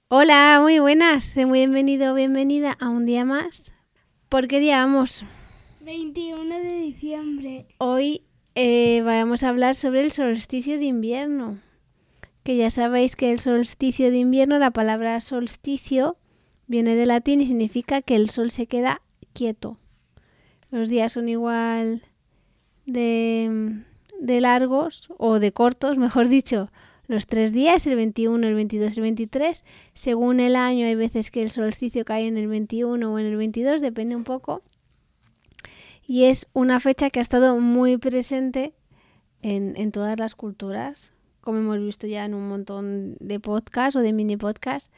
Hola, muy buenas. Muy bienvenido o bienvenida a un día más. ¿Por qué día vamos? 21 de diciembre. Hoy vamos a hablar sobre el solsticio de invierno. Que ya sabéis que el solsticio de invierno, la palabra solsticio, viene del latín y significa que el sol se queda quieto. Los días son igual de largos o de cortos, mejor dicho. Los 3 días, el 21, el 22 y el 23, según el año hay veces que el solsticio cae en el 21 o en el 22, depende un poco. Y es una fecha que ha estado muy presente en todas las culturas, como hemos visto ya en un montón de podcasts o de mini podcasts.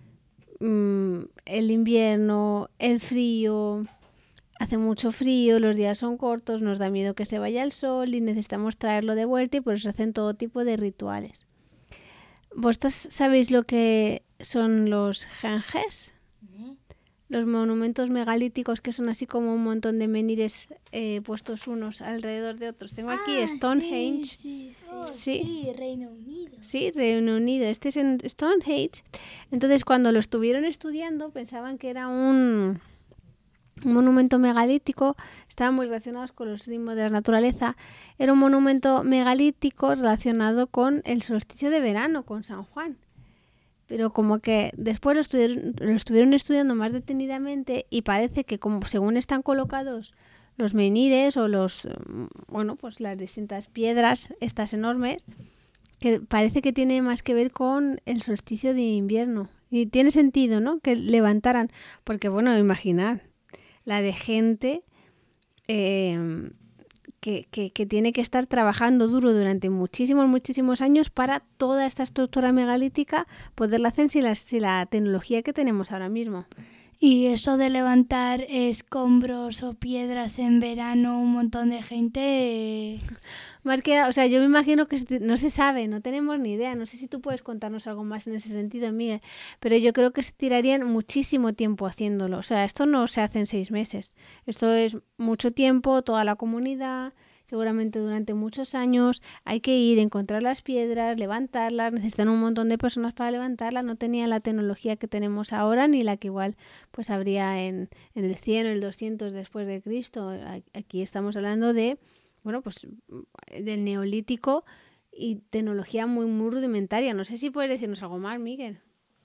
El invierno, el frío, hace mucho frío, los días son cortos, nos da miedo que se vaya el sol y necesitamos traerlo de vuelta y por eso hacen todo tipo de rituales. ¿Vosotros sabéis lo que son los henges? Los monumentos megalíticos que son así como un montón de menhires puestos unos alrededor de otros. Tengo aquí Stonehenge. Sí, Reino Unido. Sí, Reino Unido. Este es en Stonehenge. Entonces, cuando lo estuvieron estudiando, pensaban que era un monumento megalítico. Estaban muy relacionados con los ritmos de la naturaleza. Era un monumento megalítico relacionado con el solsticio de verano, con San Juan. Pero como que después lo estuvieron estudiando más detenidamente y parece que como según están colocados los menhires o pues las distintas piedras, estas enormes, que parece que tiene más que ver con el solsticio de invierno. Y tiene sentido, ¿no? Que levantaran, porque bueno, imaginad, la de gente que tiene que estar trabajando duro durante muchísimos años para toda esta estructura megalítica poderla hacer sin la tecnología que tenemos ahora mismo. Y eso de levantar escombros o piedras en verano, un montón de gente... Más que, o sea, yo me imagino que no se sabe, no tenemos ni idea. No sé si tú puedes contarnos algo más en ese sentido, Miguel, pero yo creo que se tirarían muchísimo tiempo haciéndolo. O sea, esto no se hace en 6 meses. Esto es mucho tiempo, toda la comunidad, seguramente durante muchos años. Hay que ir, encontrar las piedras, levantarlas. Necesitan un montón de personas para levantarlas. No tenían la tecnología que tenemos ahora, ni la que igual pues habría en el 100 o el 200 después de Cristo. Aquí estamos hablando de... Bueno, pues del neolítico y tecnología muy rudimentaria. No sé si puedes decirnos algo más, Miguel.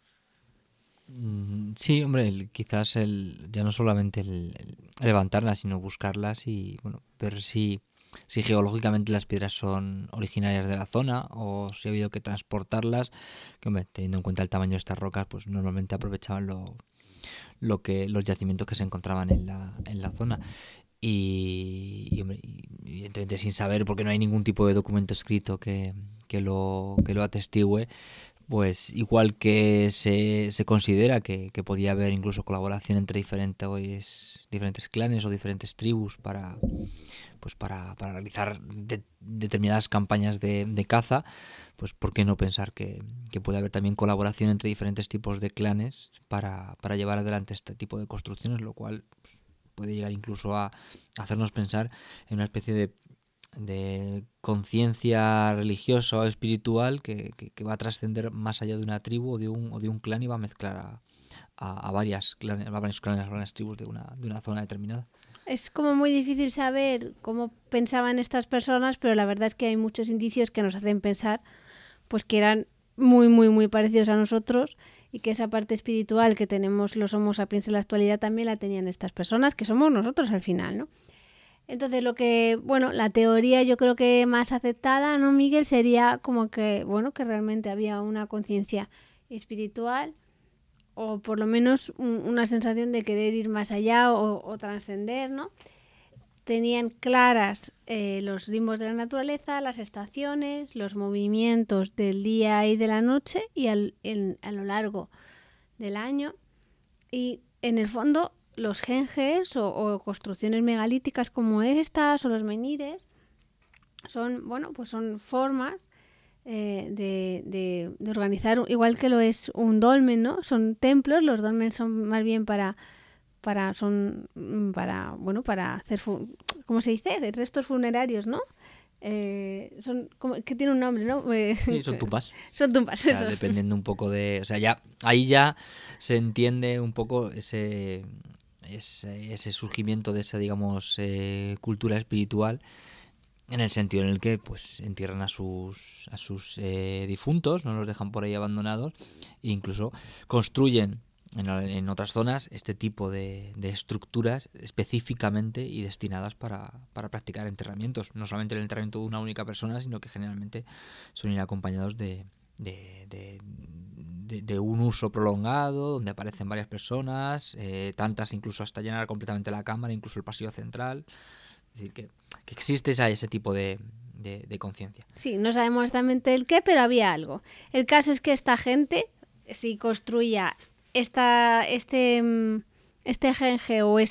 Sí, hombre, quizás ya no solamente el levantarlas, sino buscarlas y bueno, ver si geológicamente las piedras son originarias de la zona o si ha habido que transportarlas, que hombre, teniendo en cuenta el tamaño de estas rocas, pues normalmente aprovechaban los yacimientos que se encontraban en la zona. Y evidentemente sin saber, porque no hay ningún tipo de documento escrito que lo atestigue, pues igual que se considera que podía haber incluso colaboración entre diferentes clanes o diferentes tribus para realizar determinadas campañas de caza, pues ¿por qué no pensar que puede haber también colaboración entre diferentes tipos de clanes para llevar adelante este tipo de construcciones, lo cual puede llegar incluso a hacernos pensar en una especie de conciencia religiosa o espiritual que va a trascender más allá de una tribu o de un clan y va a mezclar a varios clanes, a varias tribus de una zona determinada. Es como muy difícil saber cómo pensaban estas personas, pero la verdad es que hay muchos indicios que nos hacen pensar pues que eran muy parecidos a nosotros y que esa parte espiritual que tenemos los Homo sapiens en la actualidad también la tenían estas personas, que somos nosotros al final, ¿no? Entonces la teoría yo creo que más aceptada, ¿no, Miguel? Sería como que, que realmente había una conciencia espiritual o por lo menos una sensación de querer ir más allá o trascender, ¿no? Tenían claras los ritmos de la naturaleza, las estaciones, los movimientos del día y de la noche y a lo largo del año. Y en el fondo los henges o construcciones megalíticas como estas o los menhires son formas de organizar, igual que lo es un dolmen, ¿no? Son templos, los dolmens son más bien para hacer, ¿cómo se dice? Restos funerarios, ¿no? son como que tiene un nombre, ¿no? Sí, son tumbas. Son tumbas, O sea, eso. dependiendo un poco de... O sea, ya ahí ya se entiende un poco ese surgimiento de esa, digamos, cultura espiritual, en el sentido en el que pues entierran a sus difuntos, no los dejan por ahí abandonados, e incluso construyen en otras zonas este tipo de estructuras específicamente y destinadas para practicar enterramientos. No solamente el enterramiento de una única persona, sino que generalmente suelen ir acompañados de un uso prolongado, donde aparecen varias personas, tantas incluso hasta llenar completamente la cámara, incluso el pasillo central. Es decir, que existe ese tipo de conciencia. Sí, no sabemos exactamente el qué, pero había algo. El caso es que esta gente, si construía este genje o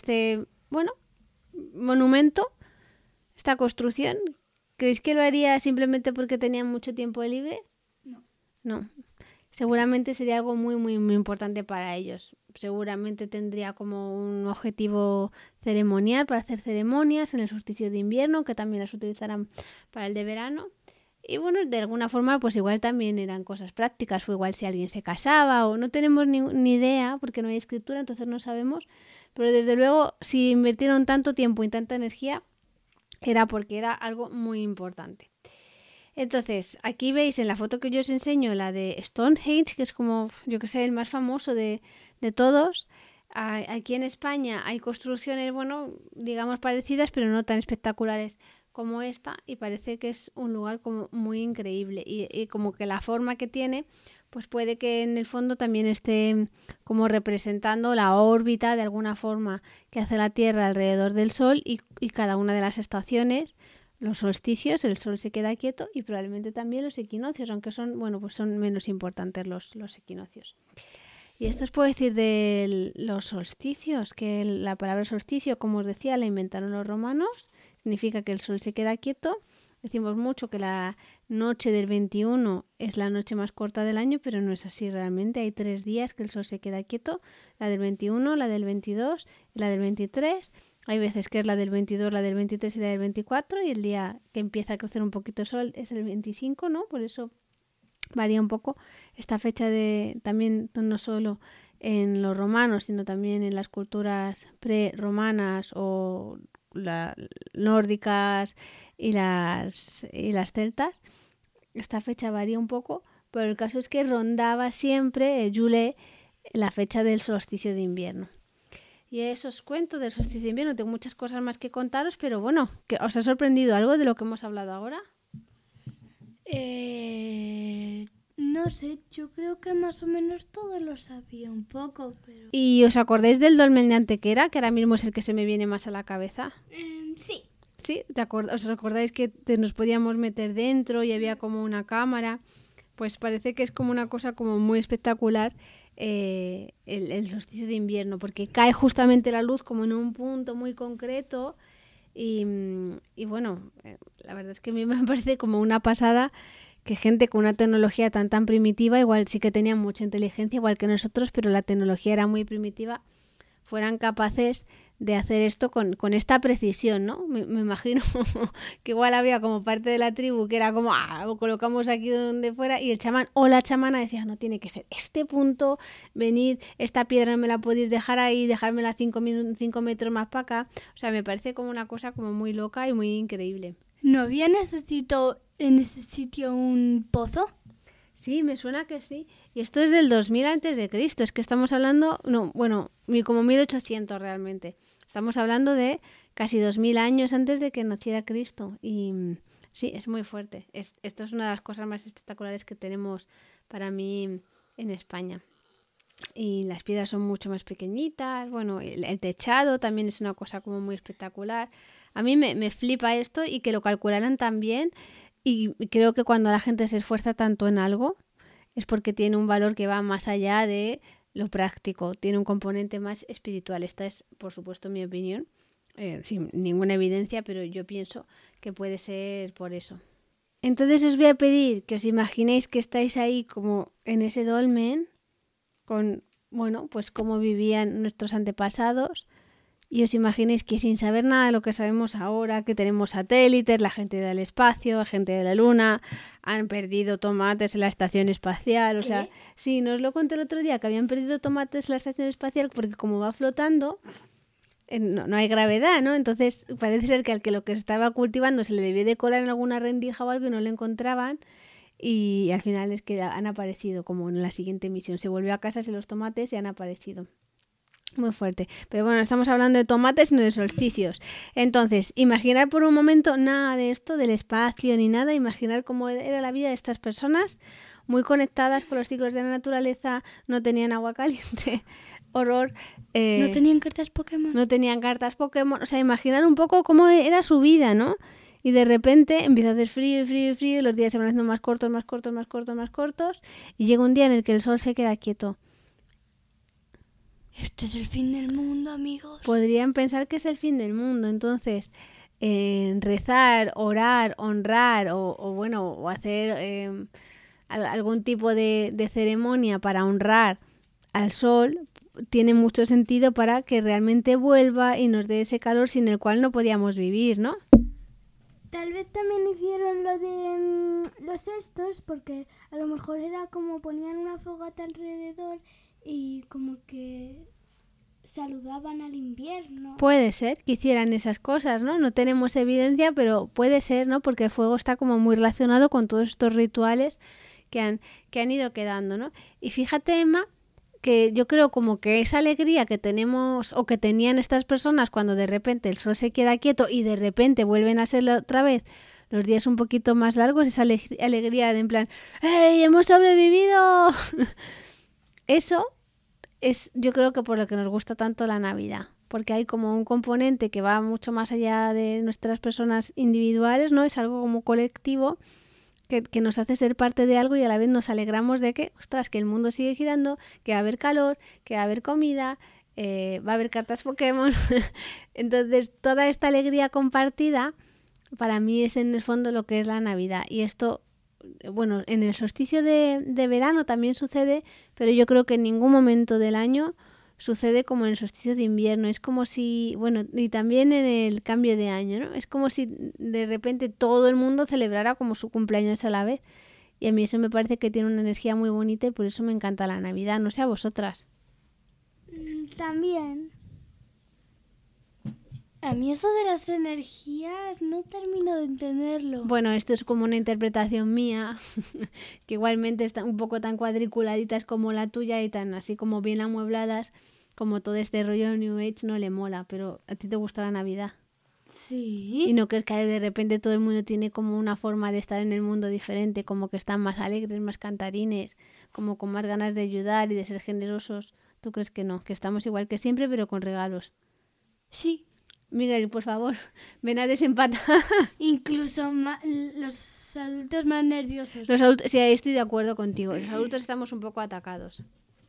monumento, esta construcción, ¿creéis que lo haría simplemente porque tenían mucho tiempo libre? No. Seguramente sería algo muy, muy, muy importante para ellos. Seguramente tendría como un objetivo ceremonial para hacer ceremonias en el solsticio de invierno, que también las utilizarán para el de verano. Y bueno, de alguna forma, pues igual también eran cosas prácticas, o igual si alguien se casaba, o no tenemos ni idea, porque no hay escritura, entonces no sabemos. Pero desde luego, si invirtieron tanto tiempo y tanta energía, era porque era algo muy importante. Entonces, aquí veis en la foto que yo os enseño, la de Stonehenge, que es como, yo que sé, el más famoso de todos. Aquí en España hay construcciones, bueno, digamos parecidas, pero no tan espectaculares como esta, y parece que es un lugar como muy increíble, y como que la forma que tiene, pues puede que en el fondo también esté como representando la órbita de alguna forma que hace la Tierra alrededor del Sol, y cada una de las estaciones, los solsticios, el Sol se queda quieto, y probablemente también los equinoccios, aunque son, bueno, pues son menos importantes los equinoccios. Y esto os puedo decir de los solsticios, que la palabra solsticio, como os decía, la inventaron los romanos. Significa que el sol se queda quieto. Decimos mucho que la noche del 21 es la noche más corta del año, pero no es así realmente. Hay 3 días que el sol se queda quieto. La del 21, la del 22 y la del 23. Hay veces que es la del 22, la del 23 y la del 24. Y el día que empieza a crecer un poquito el sol es el 25, ¿no? Por eso varía un poco esta fecha también no solo en los romanos, sino también en las culturas pre-romanas o nórdicas y las celtas. Esta fecha varía un poco, pero el caso es que rondaba siempre Yule la fecha del solsticio de invierno. Y eso os cuento del solsticio de invierno. Tengo muchas cosas más que contaros, pero bueno, ¿os ha sorprendido algo de lo que hemos hablado ahora? No sé, yo creo que más o menos todo lo sabía un poco, pero... ¿Y os acordáis del dolmen de Antequera, que ahora mismo es el que se me viene más a la cabeza? Sí. ¿Sí? ¿Os acordáis que nos podíamos meter dentro y había como una cámara? Pues parece que es como una cosa como muy espectacular el solsticio de invierno, porque cae justamente la luz como en un punto muy concreto y bueno, la verdad es que a mí me parece como una pasada que gente con una tecnología tan primitiva, igual sí que tenían mucha inteligencia, igual que nosotros, pero la tecnología era muy primitiva, fueran capaces de hacer esto con esta precisión, ¿no? Me imagino que igual había como parte de la tribu que era como, lo colocamos aquí donde fuera, y el chamán o la chamana decía, no, tiene que ser este punto, venid, esta piedra no me la podéis dejar ahí, dejármela 5 metros más para acá. O sea, me parece como una cosa como muy loca y muy increíble. ¿No había en ese sitio un pozo? Sí, me suena que sí. Y esto es del 2000 antes de Cristo. Es que estamos hablando, como 1800 realmente. Estamos hablando de casi 2000 años antes de que naciera Cristo. Y sí, es muy fuerte. Esto es una de las cosas más espectaculares que tenemos para mí en España. Y las piedras son mucho más pequeñitas. Bueno, el techado también es una cosa como muy espectacular. A mí me flipa esto y que lo calcularan tan bien. Y creo que cuando la gente se esfuerza tanto en algo es porque tiene un valor que va más allá de lo práctico, tiene un componente más espiritual. Esta es, por supuesto, mi opinión, sin ninguna evidencia, pero yo pienso que puede ser por eso. Entonces os voy a pedir que os imaginéis que estáis ahí como en ese dolmen, con, pues cómo vivían nuestros antepasados, Y os imaginéis que sin saber nada de lo que sabemos ahora, que tenemos satélites, la gente del espacio, la gente de la Luna, han perdido tomates en la estación espacial. O sea, sí, nos lo conté el otro día, que habían perdido tomates en la estación espacial porque como va flotando, no hay gravedad, ¿no? Entonces parece ser que al que lo que estaba cultivando se le debió de colar en alguna rendija o algo y no lo encontraban. Y al final es que han aparecido como en la siguiente misión. Se volvió a casa sin los tomates y han aparecido. Muy fuerte. Pero bueno, estamos hablando de tomates y no de solsticios. Entonces, imaginar por un momento nada de esto, del espacio ni nada. Imaginar cómo era la vida de estas personas, muy conectadas con los ciclos de la naturaleza, no tenían agua caliente, horror. ¿No tenían cartas Pokémon? No tenían cartas Pokémon. O sea, imaginar un poco cómo era su vida, ¿no? Y de repente empieza a hacer frío y frío y frío, y los días se van haciendo más cortos, más cortos, más cortos, más cortos, y llega un día en el que el sol se queda quieto. Este es el fin del mundo, amigos. Podrían pensar que es el fin del mundo. Entonces, rezar, orar, honrar o hacer algún tipo de ceremonia para honrar al sol tiene mucho sentido para que realmente vuelva y nos dé ese calor sin el cual no podíamos vivir, ¿no? Tal vez también hicieron lo de los cestos, porque a lo mejor era como ponían una fogata alrededor y como que saludaban al invierno. Puede ser que hicieran esas cosas, ¿no? No tenemos evidencia, pero puede ser, ¿no? Porque el fuego está como muy relacionado con todos estos rituales que han ido quedando, ¿no? Y fíjate, Emma, que yo creo como que esa alegría que tenemos o que tenían estas personas cuando de repente el sol se queda quieto y de repente vuelven a ser otra vez los días un poquito más largos, esa alegría de en plan, ¡hey, hemos sobrevivido! Eso es, yo creo que por lo que nos gusta tanto la Navidad, porque hay como un componente que va mucho más allá de nuestras personas individuales, ¿no? Es algo como colectivo que nos hace ser parte de algo y a la vez nos alegramos de que, ostras, que el mundo sigue girando, que va a haber calor, que va a haber comida, va a haber cartas Pokémon. Entonces, toda esta alegría compartida, para mí es en el fondo lo que es la Navidad. Y esto, bueno, en el solsticio de verano también sucede, pero yo creo que en ningún momento del año sucede como en el solsticio de invierno. Es como si, bueno, y también en el cambio de año, ¿no? Es como si de repente todo el mundo celebrara como su cumpleaños a la vez. Y a mí eso me parece que tiene una energía muy bonita y por eso me encanta la Navidad. No sé a vosotras. También. A mí eso de las energías no termino de entenderlo. Bueno, esto es como una interpretación mía, que igualmente están un poco tan cuadriculaditas como la tuya y tan así como bien amuebladas, como todo este rollo New Age no le mola, pero a ti te gusta la Navidad. Sí. ¿Y no crees que de repente todo el mundo tiene como una forma de estar en el mundo diferente, como que están más alegres, más cantarines, como con más ganas de ayudar y de ser generosos? ¿Tú crees que no? Que estamos igual que siempre, pero con regalos. Sí. Miguel, por favor, ven a desempatar. Incluso los adultos más nerviosos. Los adultos, sí, ahí estoy de acuerdo contigo. Los adultos estamos un poco atacados.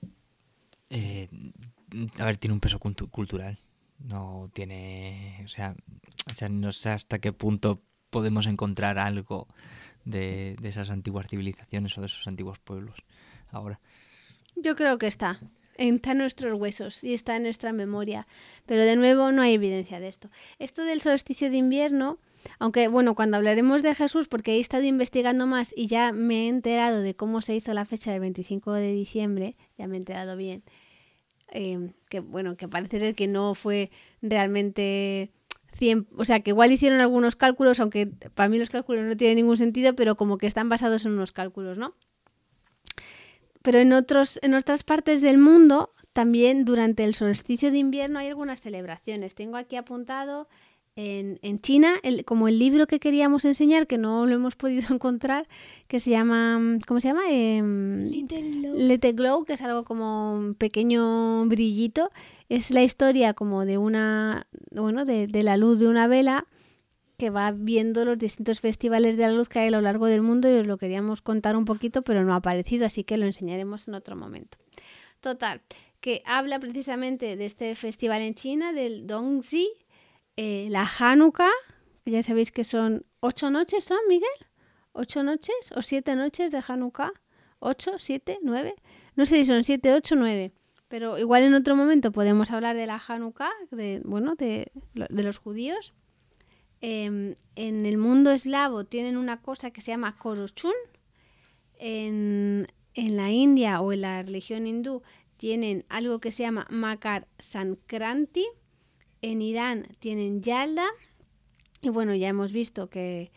A ver, tiene un peso cultural. No tiene... O sea, no sé hasta qué punto podemos encontrar algo de esas antiguas civilizaciones o de esos antiguos pueblos ahora. Yo creo que está en nuestros huesos y está en nuestra memoria. Pero de nuevo no hay evidencia de esto. Esto del solsticio de invierno, aunque bueno, cuando hablaremos de Jesús, porque he estado investigando más y ya me he enterado de cómo se hizo la fecha del 25 de diciembre, ya me he enterado bien, que bueno, que parece ser que no fue realmente 100, o sea, que igual hicieron algunos cálculos, aunque para mí los cálculos no tienen ningún sentido, pero como que están basados en unos cálculos, ¿no? Pero en otras partes del mundo, también durante el solsticio de invierno hay algunas celebraciones. Tengo aquí apuntado en China, como el libro que queríamos enseñar, que no lo hemos podido encontrar, que se llama, ¿cómo se llama? Little Glow, que es algo como un pequeño brillito. Es la historia como de de la luz de una vela que va viendo los distintos festivales de la luz que hay a lo largo del mundo y os lo queríamos contar un poquito, pero no ha aparecido, así que lo enseñaremos en otro momento. Total, que habla precisamente de este festival en China, del Dongzhi, la Hanukkah, que ya sabéis que son 8 noches, ¿son, Miguel? 8 noches o 7 noches de Hanukkah, 8, 7, 9, no sé si son 7, 8, 9, Pero igual en otro momento podemos hablar de la Hanukkah, de los judíos. En el mundo eslavo tienen una cosa que se llama Korochun. En la India o en la religión hindú tienen algo que se llama Makar Sankranti. En Irán tienen Yalda. Y bueno, ya hemos visto que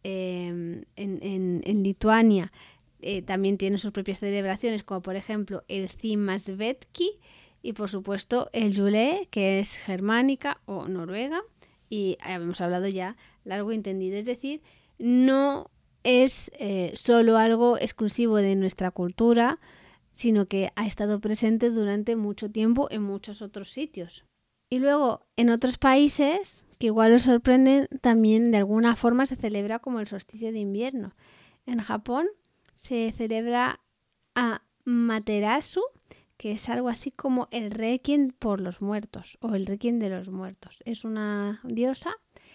en Lituania también tienen sus propias celebraciones, como por ejemplo el Zimasvetki y por supuesto el Yule, que es germánica o noruega. Y habíamos hablado ya largo y entendido, es decir, no es solo algo exclusivo de nuestra cultura, sino que ha estado presente durante mucho tiempo en muchos otros sitios. Y luego, en otros países, que igual os sorprenden, también de alguna forma se celebra como el solsticio de invierno. En Japón se celebra Amaterasu, que es algo así como el Requiem por los muertos o el Requiem de los muertos. Es una diosa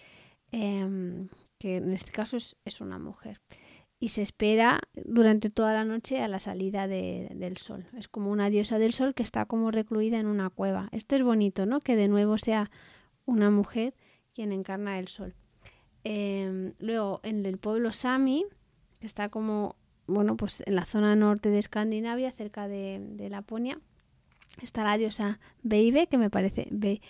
que en este caso es una mujer. Y se espera durante toda la noche a la salida del sol. Es como una diosa del sol que está como recluida en una cueva. Esto es bonito, ¿no? Que de nuevo sea una mujer quien encarna el sol. Luego, en el pueblo Sami, que está como, bueno, pues en la zona norte de Escandinavia, cerca de Laponia, está la diosa Beive, que me parece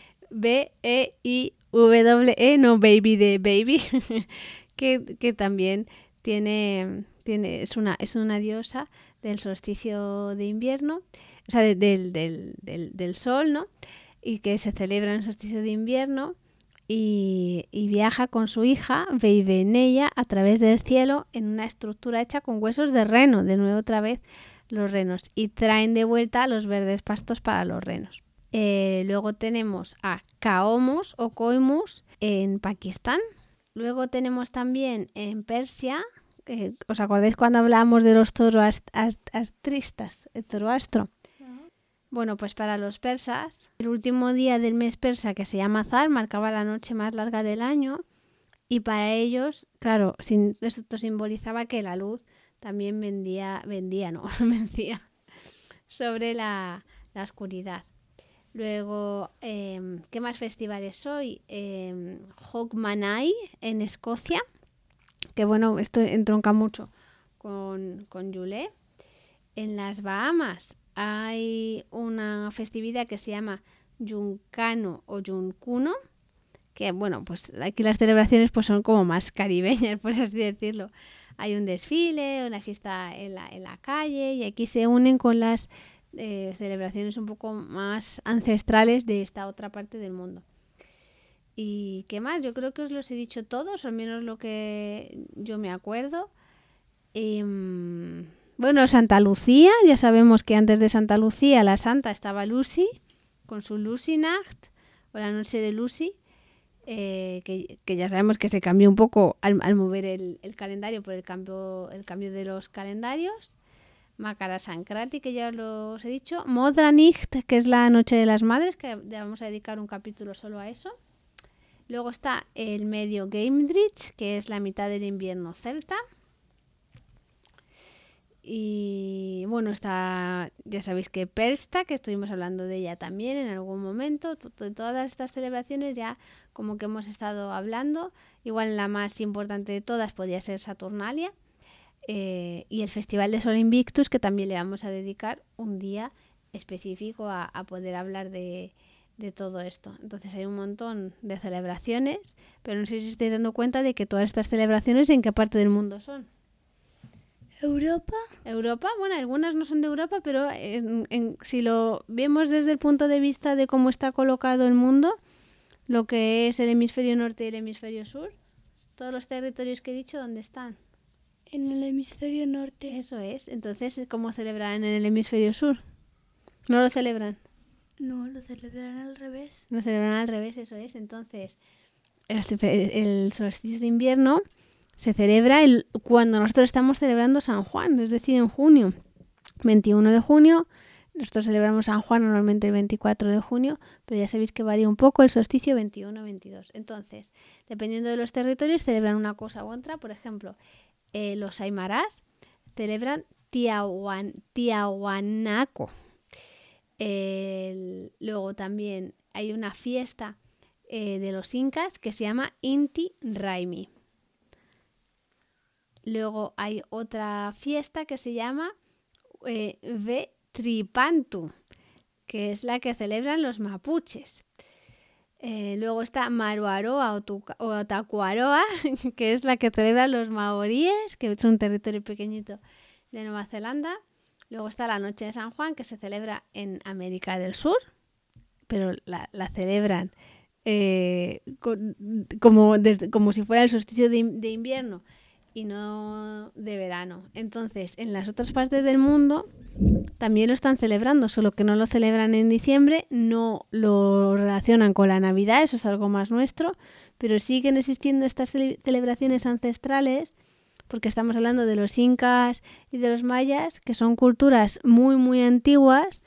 B-E-I-W-E, no baby de baby, que también es una diosa del solsticio de invierno, o sea, del sol, ¿no? Y que se celebra en el solsticio de invierno y viaja con su hija, Veiveneia, a través del cielo en una estructura hecha con huesos de reno, de nuevo otra vez los renos, y traen de vuelta los verdes pastos para los renos. Luego tenemos a Kaomos o Koimus en Pakistán. Luego tenemos también en Persia, ¿os acordáis cuando hablábamos de los zoroastristas, el Zoroastro? Bueno, pues para los persas, el último día del mes persa, que se llama Azar, marcaba la noche más larga del año, y para ellos, claro, esto simbolizaba que la luz también vencía sobre la oscuridad. Luego, ¿qué más festivales hoy? Hogmanay en Escocia, que bueno, esto entronca mucho con Yule. En las Bahamas hay una festividad que se llama Yuncano o Yuncuno, que bueno, pues aquí las celebraciones pues son como más caribeñas, por así decirlo. Hay un desfile, una fiesta en la calle, y aquí se unen con las celebraciones un poco más ancestrales de esta otra parte del mundo. ¿Y qué más? Yo creo que os los he dicho todos, al menos lo que yo me acuerdo. Bueno, Santa Lucía, ya sabemos que antes de Santa Lucía la santa estaba Lucy, con su Lucy-Nacht, o la noche de Lucy, que ya sabemos que se cambió un poco al mover el calendario por el cambio de los calendarios. Makara Sankrati, que ya os he dicho. Modra-Nicht, que es la noche de las madres, que ya vamos a dedicar un capítulo solo a eso. Luego está el medio Geimdrich, que es la mitad del invierno celta. Y bueno, está, ya sabéis que Persta, que estuvimos hablando de ella también en algún momento. De todas estas celebraciones ya como que hemos estado hablando. Igual la más importante de todas podría ser Saturnalia. Y el Festival de Sol Invictus, que también le vamos a dedicar un día específico a poder hablar de todo esto. Entonces hay un montón de celebraciones, pero no sé si os estáis dando cuenta de que todas estas celebraciones, ¿en qué parte del mundo son? ¿Europa? Europa, bueno, algunas no son de Europa, pero si lo vemos desde el punto de vista de cómo está colocado el mundo, lo que es el hemisferio norte y el hemisferio sur, todos los territorios que he dicho, ¿dónde están? En el hemisferio norte. Eso es. Entonces, ¿cómo celebran en el hemisferio sur? ¿No lo celebran? No, lo celebran al revés. Lo celebran al revés, eso es. Entonces, el solsticio de invierno se celebra cuando nosotros estamos celebrando San Juan, es decir, en junio. 21 de junio, nosotros celebramos San Juan normalmente el 24 de junio, pero ya sabéis que varía un poco el solsticio 21-22. Entonces, dependiendo de los territorios, celebran una cosa u otra. Por ejemplo, los aymarás celebran Tiahuanaco. Luego también hay una fiesta de los incas que se llama Inti Raymi. Luego hay otra fiesta que se llama Vetripantu, que es la que celebran los mapuches. Luego está Maruaroa o Tacuaroa, que es la que celebran los maoríes, que es un territorio pequeñito de Nueva Zelanda. Luego está la Noche de San Juan, que se celebra en América del Sur, pero la celebran como si fuera el solsticio de invierno y no de verano. Entonces, en las otras partes del mundo también lo están celebrando, solo que no lo celebran en diciembre, no lo relacionan con la Navidad, eso es algo más nuestro, pero siguen existiendo estas celebraciones ancestrales, porque estamos hablando de los incas y de los mayas, que son culturas muy, muy antiguas,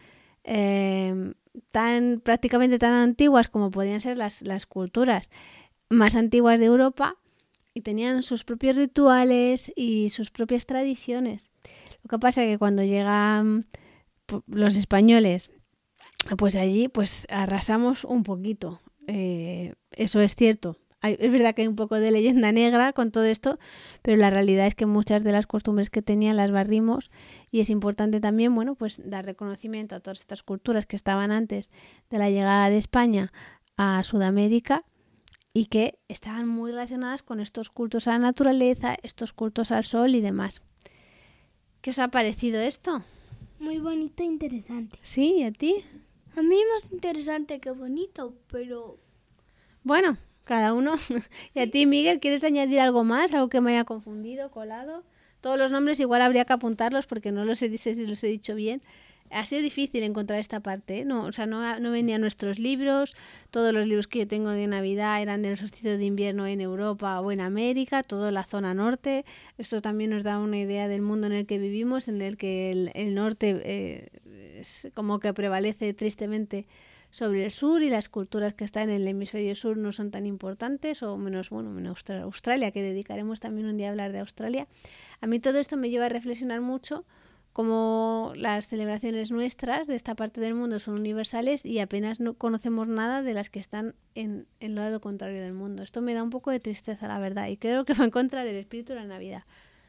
prácticamente tan antiguas como podían ser las culturas más antiguas de Europa, y tenían sus propios rituales y sus propias tradiciones. Lo que pasa es que cuando llegan los españoles, pues allí pues arrasamos un poquito. Eso es cierto. Es verdad que hay un poco de leyenda negra con todo esto, pero la realidad es que muchas de las costumbres que tenían las barrimos, y es importante también, bueno, pues dar reconocimiento a todas estas culturas que estaban antes de la llegada de España a Sudamérica y que estaban muy relacionadas con estos cultos a la naturaleza, estos cultos al sol y demás. ¿Qué os ha parecido esto? Muy bonito e interesante. ¿Sí? ¿Y a ti? A mí más interesante que bonito, pero... Bueno, cada uno. ¿Y a ti, Miguel, quieres añadir algo más? ¿Algo que me haya confundido, colado? Todos los nombres igual habría que apuntarlos porque no los sé si los he dicho bien. Ha sido difícil encontrar esta parte, ¿eh? No venían nuestros libros. Todos los libros que yo tengo de Navidad eran del solsticio de invierno en Europa o en América, toda la zona norte. Esto también nos da una idea del mundo en el que vivimos, en el que el norte es como que prevalece tristemente sobre el sur, y las culturas que están en el hemisferio sur no son tan importantes, o menos Australia, que dedicaremos también un día a hablar de Australia. A mí todo esto me lleva a reflexionar mucho como las celebraciones nuestras de esta parte del mundo son universales y apenas no conocemos nada de las que están en el lado contrario del mundo. Esto me da un poco de tristeza, la verdad, y creo que va en contra del espíritu de la Navidad.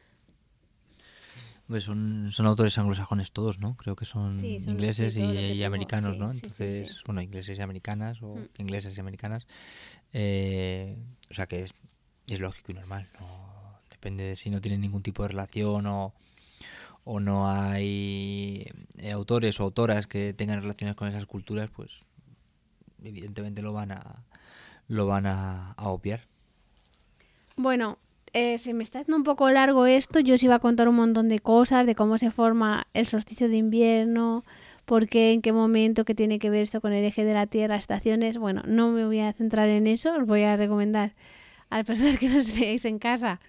Pues son autores anglosajones todos, ¿no? Creo que son ingleses y americanos, sí, ¿no? Sí, Entonces, sí. Bueno, ingleses y americanas o inglesas y americanas. O sea que es lógico y normal, ¿no? Depende de si no tienen ningún tipo de relación o no hay autores o autoras que tengan relaciones con esas culturas, pues evidentemente lo van a obviar. Bueno, se me está haciendo un poco largo esto. Yo os iba a contar un montón de cosas, de cómo se forma el solsticio de invierno, por qué, en qué momento, qué tiene que ver esto con el eje de la Tierra, estaciones. Bueno, no me voy a centrar en eso. Os voy a recomendar a las personas que nos veáis en casa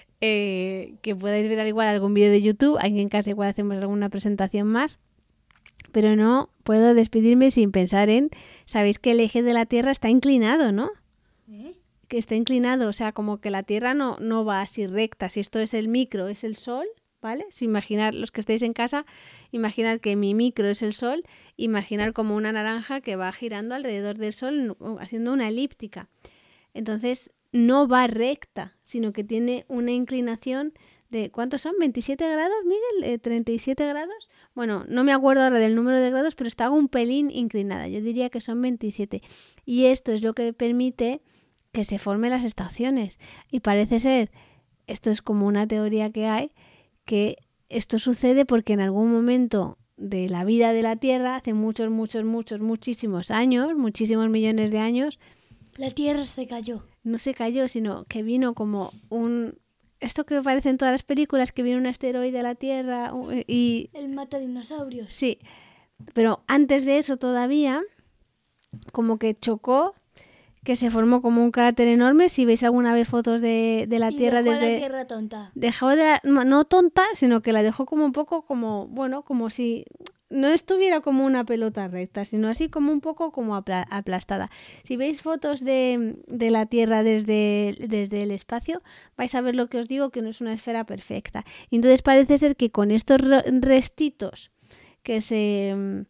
que podáis ver al igual algún vídeo de YouTube. Aquí en casa igual hacemos alguna presentación más. Pero no puedo despedirme sin pensar en... Sabéis que el eje de la Tierra está inclinado, ¿no? Que está inclinado, o sea, como que la Tierra no va así recta. Si esto es el micro, es el Sol, ¿vale? Si imaginar, los que estáis en casa, imaginar que mi micro es el Sol, imaginar como una naranja que va girando alrededor del Sol, haciendo una elíptica. Entonces, no va recta, sino que tiene una inclinación de... ¿Cuántos son? ¿27 grados, Miguel? ¿37 grados? Bueno, no me acuerdo ahora del número de grados, pero está un pelín inclinada. Yo diría que son 27. Y esto es lo que permite que se formen las estaciones. Y parece ser, esto es como una teoría que hay, que esto sucede porque en algún momento de la vida de la Tierra, hace muchísimos años, muchísimos millones de años, la Tierra se cayó. No se cayó, sino que vino como esto que aparece en todas las películas, que viene un asteroide a la Tierra y... El mata dinosaurios. Sí, pero antes de eso todavía, como que chocó, que se formó como un cráter enorme. Si veis alguna vez fotos de la Tierra dejó desde... la Tierra tonta. Dejó no tonta, sino que la dejó como un poco como, bueno, como si no estuviera como una pelota recta, sino así como un poco como aplastada. Si veis fotos de la Tierra desde el espacio, vais a ver lo que os digo, que no es una esfera perfecta. Y entonces parece ser que con estos restitos que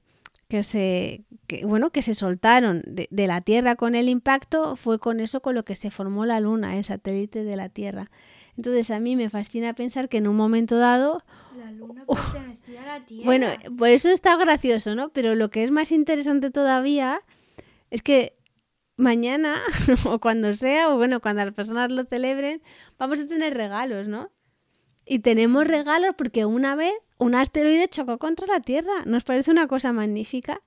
que se soltaron de la Tierra con el impacto, fue con eso con lo que se formó la Luna, el satélite de la Tierra. Entonces a mí me fascina pensar que en un momento dado... La Luna pertenecía a la Tierra. Bueno, por eso está gracioso, ¿no? Pero lo que es más interesante todavía es que mañana, o cuando sea, o bueno, cuando las personas lo celebren, vamos a tener regalos, ¿no? Y tenemos regalos porque una vez un asteroide chocó contra la Tierra. ¿Nos parece una cosa magnífica?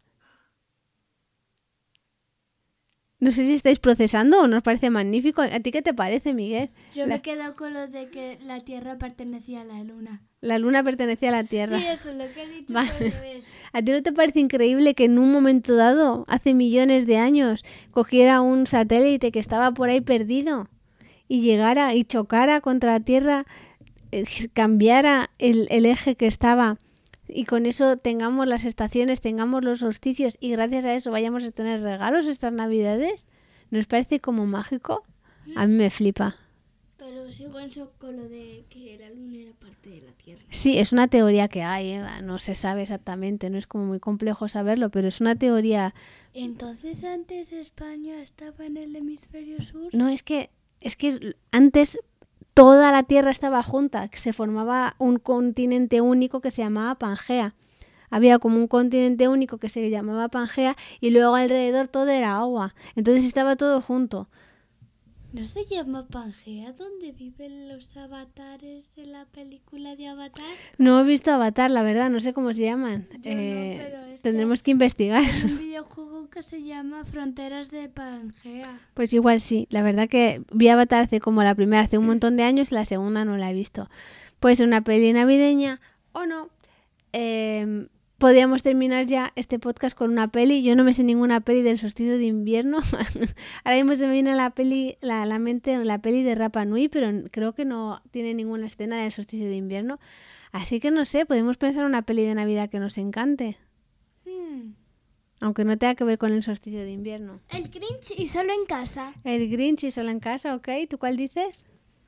No sé si estáis procesando o nos parece magnífico. ¿A ti qué te parece, Miguel? Yo me he quedado con lo de que la Tierra pertenecía a la Luna. La Luna pertenecía a la Tierra. Sí, eso es lo que he dicho. Vale. Al revés. ¿A ti no te parece increíble que en un momento dado, hace millones de años, cogiera un satélite que estaba por ahí perdido y llegara y chocara contra la Tierra, cambiara el eje que estaba y con eso tengamos las estaciones, tengamos los solsticios y gracias a eso vayamos a tener regalos estas Navidades? ¿Nos parece como mágico? A mí me flipa. Pero sigo en shock con lo de que la Luna era parte de la Tierra. Sí, es una teoría que hay, no se sabe exactamente, no es como muy complejo saberlo, pero es una teoría. Entonces antes España estaba en el hemisferio sur. No, es que antes toda la Tierra estaba junta, que se formaba un continente único que se llamaba Pangea. Había como un continente único que se llamaba Pangea y luego alrededor todo era agua. Entonces estaba todo junto. ¿No se llama Pangea donde viven los avatares de la película de Avatar? No he visto Avatar, la verdad, no sé cómo se llaman. Pero Tendremos que investigar. Hay un videojuego que se llama Fronteras de Pangea. Pues igual sí, la verdad que vi Avatar hace como la primera, hace un montón de años y la segunda no la he visto. Puede ser una peli navideña o no. Podríamos terminar ya este podcast con una peli. Yo no me sé ninguna peli del solsticio de invierno. Ahora mismo se me viene a la mente la peli de Rapa Nui, pero creo que no tiene ninguna escena del solsticio de invierno. Así que no sé, podemos pensar una peli de Navidad que nos encante. Aunque no tenga que ver con el solsticio de invierno. El Grinch y solo en casa. El Grinch y solo en casa, ¿ok? ¿Tú cuál dices?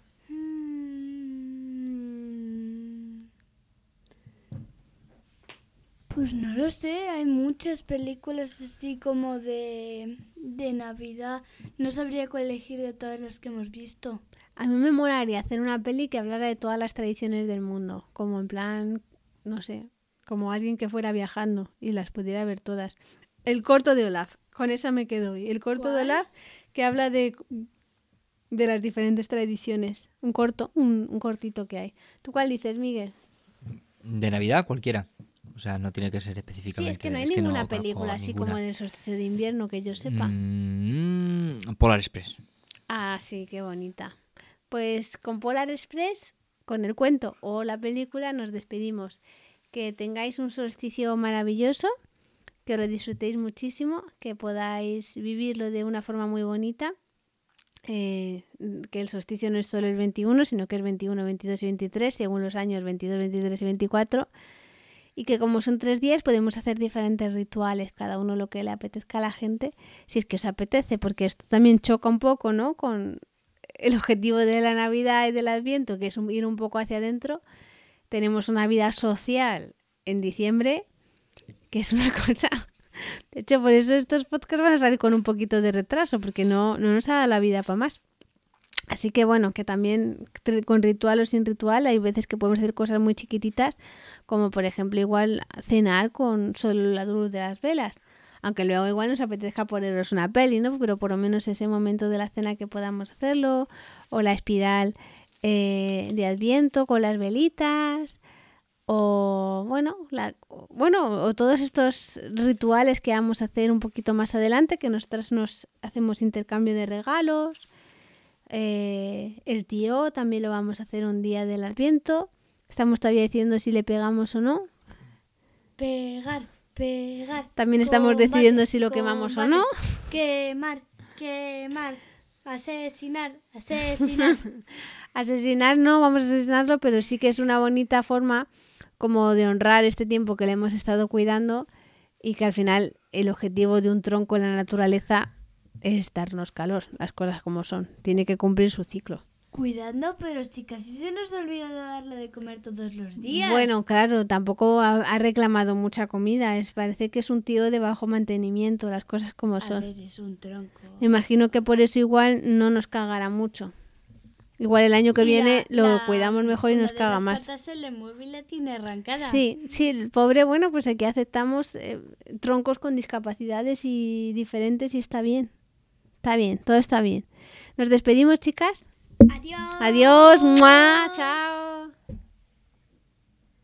Pues no lo sé, hay muchas películas así como de Navidad. No sabría cuál elegir de todas las que hemos visto. A mí me molaría hacer una peli que hablara de todas las tradiciones del mundo. Como en plan, no sé, como alguien que fuera viajando y las pudiera ver todas. El corto de Olaf, con esa me quedo hoy. El corto de Olaf que habla de las diferentes tradiciones. Un cortito que hay. ¿Tú cuál dices, Miguel? De Navidad, cualquiera. O sea, no tiene que ser específicamente. Sí, es que no hay ninguna película así como del solsticio de invierno que yo sepa. Polar Express. Ah, sí, qué bonita. Pues con Polar Express, con el cuento o la película, nos despedimos. Que tengáis un solsticio maravilloso, que lo disfrutéis muchísimo, que podáis vivirlo de una forma muy bonita. Que el solsticio no es solo el 21, sino que es 21, 22 y 23, según los años 22, 23 y 24. Y que como son 3 días podemos hacer diferentes rituales, cada uno lo que le apetezca a la gente, si es que os apetece, porque esto también choca un poco, ¿no?, con el objetivo de la Navidad y del Adviento, que es ir un poco hacia adentro. Tenemos una vida social en diciembre, que es una cosa... De hecho, por eso estos podcasts van a salir con un poquito de retraso, porque no nos ha dado la vida para más. Así que bueno, que también con ritual o sin ritual hay veces que podemos hacer cosas muy chiquititas, como por ejemplo igual cenar con solo la luz de las velas, aunque luego igual nos apetezca poneros una peli, ¿no? Pero por lo menos ese momento de la cena que podamos hacerlo, o la espiral de Adviento con las velitas, o o todos estos rituales que vamos a hacer un poquito más adelante, que nosotras nos hacemos intercambio de regalos. El tío también lo vamos a hacer un día del Adviento. Estamos todavía diciendo si le pegamos o no. Pegar. También estamos decidiendo si lo quemamos o no. Quemar. Asesinar. Asesinar no, vamos a asesinarlo, pero sí que es una bonita forma como de honrar este tiempo que le hemos estado cuidando y que al final el objetivo de un tronco en la naturaleza es darnos calor, las cosas como son. Tiene que cumplir su ciclo. Cuidando, pero si casi se nos olvida de darle de comer todos los días. Bueno, claro, tampoco ha reclamado mucha comida. Parece que es un tío de bajo mantenimiento, las cosas como a son. ver, es un tronco. Me imagino que por eso igual no nos cagará mucho. Igual el año que viene lo cuidamos mejor y nos caga más. Una de las patas se le mueve y la tiene arrancada. Sí, el pobre, bueno, pues aquí aceptamos troncos con discapacidades y diferentes y está bien. Está bien, todo está bien. Nos despedimos, chicas. Adiós. Adiós, ¡mua! Chao.